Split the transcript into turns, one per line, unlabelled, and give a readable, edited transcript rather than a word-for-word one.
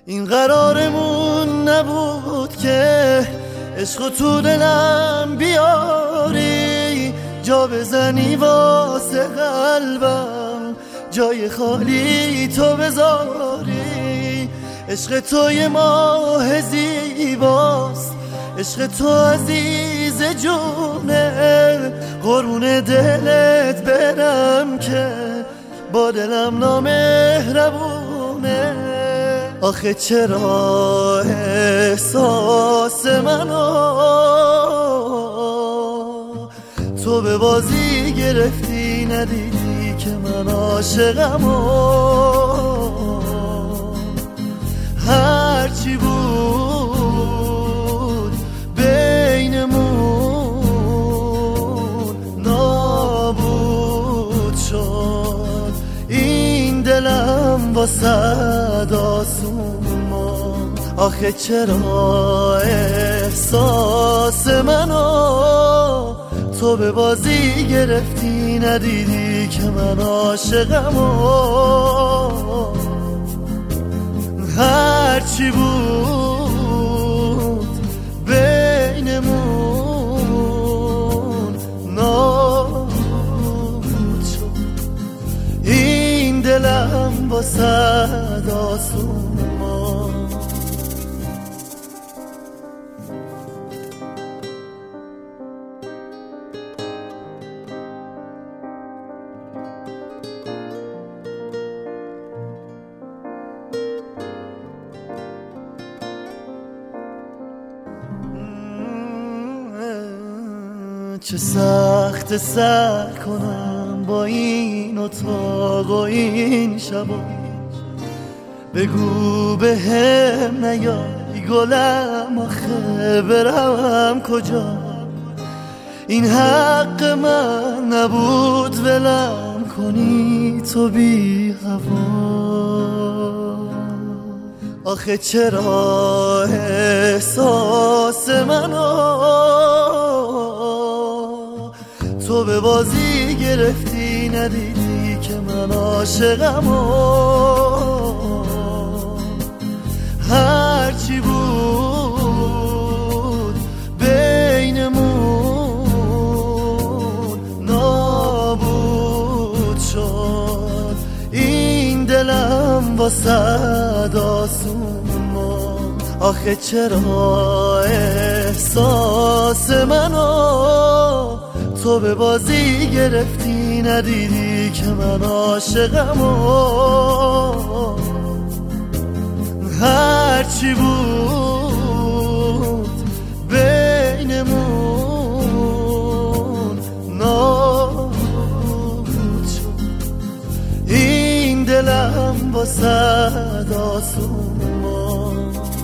این قرارمون نبود که عشق تو دلم بیاری، جا بزنی واسه قلبم، جای خالی تو بذاری. عشق تو یه ماه زیباست، عشق تو عزیز جونه، قربون دلت برم که با دلم نامهربونه. آخه چرا احساس منو تو به بازی گرفتی، ندیدی که من عاشقمو. هرچی بود بینمون نابود شد، این دلم واسه آسوما. آخه چرا احساس منو تو به بازی گرفتی، ندیدی که من عاشقمو. هرچی بود بینمون نابود شد، این دلم واسه آسوما. چه سخت سر کنم با این اتاق و این شبا، بگو به هم نیای گلم، آخه برم کجا؟ این حق من نبود ولم کنی تو بی هوا. آخه چرا احساس منو تو به بازی گرفتی، ندیدی که من عاشقمو. هرچی بود بینمون نابود شد، این دلم واسه آسوما. آخه چرا احساس منو تو به بازی گرفتی، ندیدی که من عاشقمو. هرچی بود بینمون نابود شد، این دلم واسه آسوما.